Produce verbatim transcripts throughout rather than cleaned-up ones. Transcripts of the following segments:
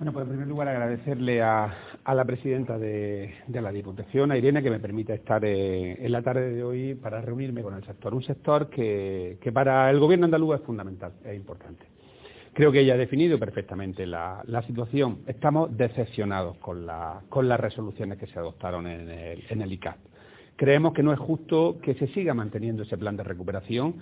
Bueno, pues en primer lugar agradecerle a, a la presidenta de, de la Diputación, a Irene, que me permita estar eh, en la tarde de hoy para reunirme con el sector. Un sector que, que para el Gobierno andaluz es fundamental, es importante. Creo que ella ha definido perfectamente la, la situación. Estamos decepcionados con, la, con las resoluciones que se adoptaron en el, en el I C A T. Creemos que no es justo que se siga manteniendo ese plan de recuperación,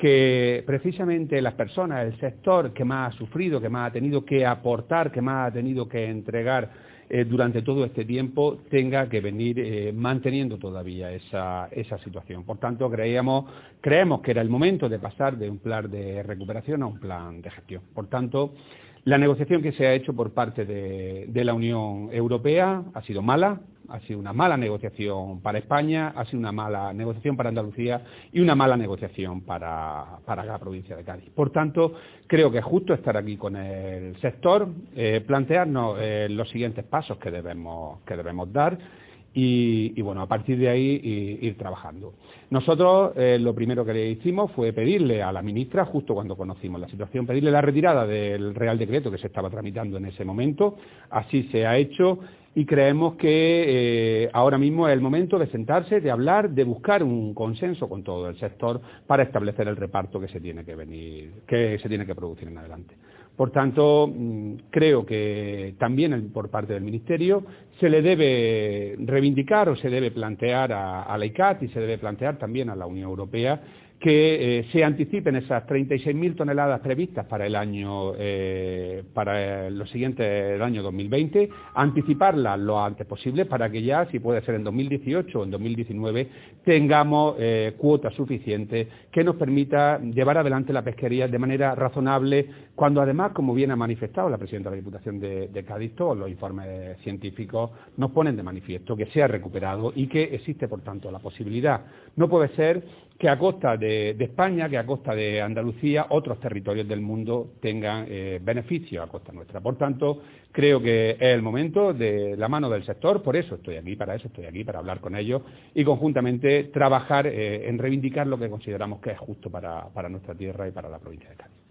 que precisamente las personas, el sector que más ha sufrido, que más ha tenido que aportar, que más ha tenido que entregar eh, durante todo este tiempo, tenga que venir eh, manteniendo todavía esa, esa situación. Por tanto, creíamos, creemos que era el momento de pasar de un plan de recuperación a un plan de gestión. Por tanto, la negociación que se ha hecho por parte de, de la Unión Europea ha sido mala, ha sido una mala negociación para España, ha sido una mala negociación para Andalucía y una mala negociación para, para la provincia de Cádiz. Por tanto, creo que es justo estar aquí con el sector, eh, plantearnos eh, los siguientes pasos que debemos, que debemos dar. Y, y bueno, a partir de ahí y, ir trabajando. Nosotros eh, lo primero que le hicimos fue pedirle a la ministra, justo cuando conocimos la situación, pedirle la retirada del Real Decreto que se estaba tramitando en ese momento. Así se ha hecho y creemos que eh, ahora mismo es el momento de sentarse, de hablar, de buscar un consenso con todo el sector para establecer el reparto que se tiene que venir, que se tiene que producir en adelante. Por tanto, creo que también por parte del Ministerio se le debe reivindicar o se debe plantear a, a la I C A T y se debe plantear también a la Unión Europea que eh, se anticipen esas treinta y seis mil toneladas previstas para el año, eh, para los siguientes, el año dos mil veinte, anticiparlas lo antes posible para que ya, si puede ser en dos mil dieciocho o en dos mil diecinueve, tengamos eh, cuotas suficientes que nos permita llevar adelante la pesquería de manera razonable, cuando además, como bien ha manifestado la presidenta de la Diputación de, de Cádiz, todos los informes científicos nos ponen de manifiesto que se ha recuperado y que existe, por tanto, la posibilidad. No puede ser que a costa de, de España, que a costa de Andalucía, otros territorios del mundo tengan eh, beneficios a costa nuestra. Por tanto, creo que es el momento de la mano del sector, por eso estoy aquí, para eso estoy aquí, para hablar con ellos y conjuntamente trabajar eh, en reivindicar lo que consideramos que es justo para, para nuestra tierra y para la provincia de Cádiz.